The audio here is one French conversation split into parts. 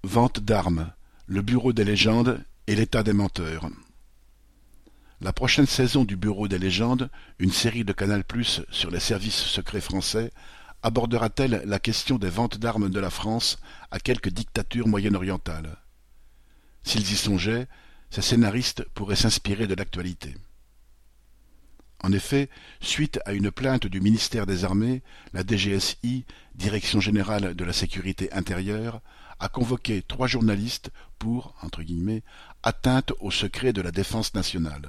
Vente d'armes, le Bureau des légendes et l'état des menteurs. La prochaine saison du Bureau des légendes, une série de Canal+ sur les services secrets français, abordera-t-elle la question des ventes d'armes de la France à quelques dictatures moyen-orientales? S'ils y songeaient, ces scénaristes pourraient s'inspirer de l'actualité. En effet, suite à une plainte du ministère des Armées, la DGSI, Direction générale de la sécurité intérieure, a convoqué 3 journalistes pour, entre guillemets, atteinte au secret de la défense nationale.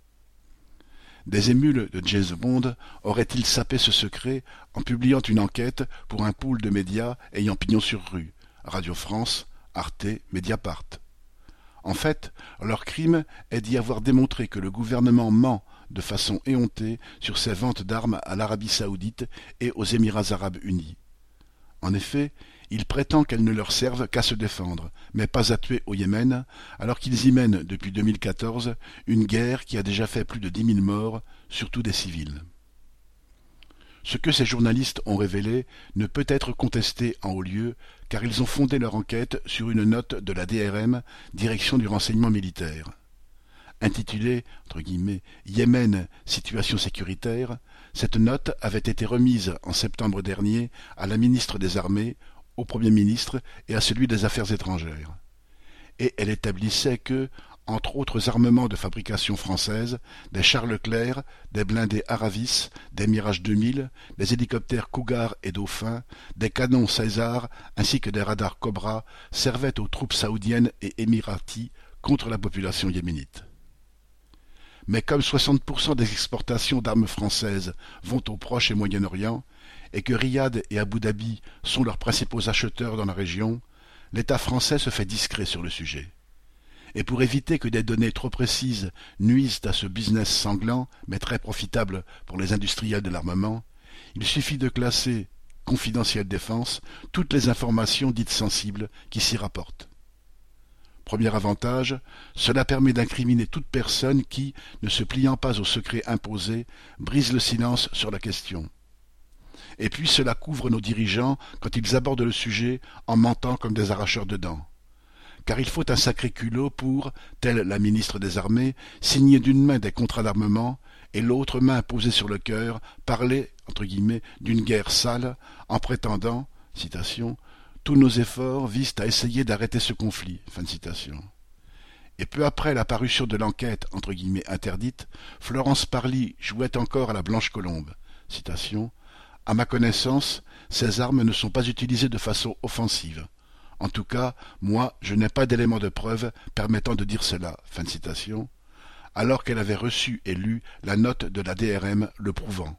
Des émules de James Bond auraient-ils sapé ce secret en publiant une enquête pour un pool de médias ayant pignon sur rue, Radio France, Arte, Mediapart? En fait, leur crime est d'y avoir démontré que le gouvernement ment de façon éhontée sur ses ventes d'armes à l'Arabie saoudite et aux Émirats arabes unis. En effet, il prétend qu'elles ne leur servent qu'à se défendre, mais pas à tuer au Yémen, alors qu'ils y mènent depuis 2014 une guerre qui a déjà fait plus de 10 000 morts, surtout des civils. Ce que ces journalistes ont révélé ne peut être contesté en haut lieu, car ils ont fondé leur enquête sur une note de la DRM, Direction du renseignement militaire. Intitulée entre guillemets, Yémen, situation sécuritaire, cette note avait été remise en septembre dernier à la ministre des Armées, au Premier ministre et à celui des Affaires étrangères. Et elle établissait que, entre autres armements de fabrication française, des chars Leclerc, des blindés Aravis, des Mirage 2000, des hélicoptères Cougar et Dauphin, des canons César ainsi que des radars Cobra servaient aux troupes saoudiennes et émiraties contre la population yéménite. Mais comme 60% des exportations d'armes françaises vont au Proche et Moyen-Orient, et que Riyad et Abu Dhabi sont leurs principaux acheteurs dans la région, l'État français se fait discret sur le sujet. Et pour éviter que des données trop précises nuisent à ce business sanglant, mais très profitable pour les industriels de l'armement, il suffit de classer « confidentiel défense » toutes les informations dites sensibles qui s'y rapportent. Premier avantage, cela permet d'incriminer toute personne qui, ne se pliant pas au secret imposé, brise le silence sur la question. Et puis cela couvre nos dirigeants quand ils abordent le sujet en mentant comme des arracheurs de dents. Car il faut un sacré culot pour, telle la ministre des Armées, signer d'une main des contrats d'armement et l'autre main posée sur le cœur, parler, entre guillemets, d'une guerre sale en prétendant, citation, « tous nos efforts visent à essayer d'arrêter ce conflit ». Fin de citation. Et peu après la parution de l'enquête, entre guillemets, interdite, Florence Parly jouait encore à la Blanche Colombe. Citation, « À ma connaissance, ces armes ne sont pas utilisées de façon offensive. En tout cas, moi, je n'ai pas d'éléments de preuve permettant de dire cela. » Fin de citation. Alors qu'elle avait reçu et lu la note de la DRM le prouvant.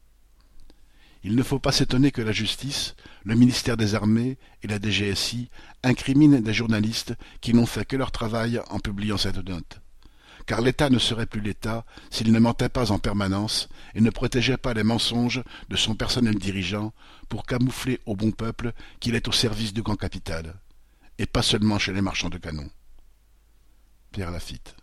Il ne faut pas s'étonner que la justice, le ministère des Armées et la DGSI incriminent des journalistes qui n'ont fait que leur travail en publiant cette note. Car l'État ne serait plus l'État s'il ne mentait pas en permanence et ne protégeait pas les mensonges de son personnel dirigeant pour camoufler au bon peuple qu'il est au service du grand capital, et pas seulement chez les marchands de canons. Pierre Lafitte.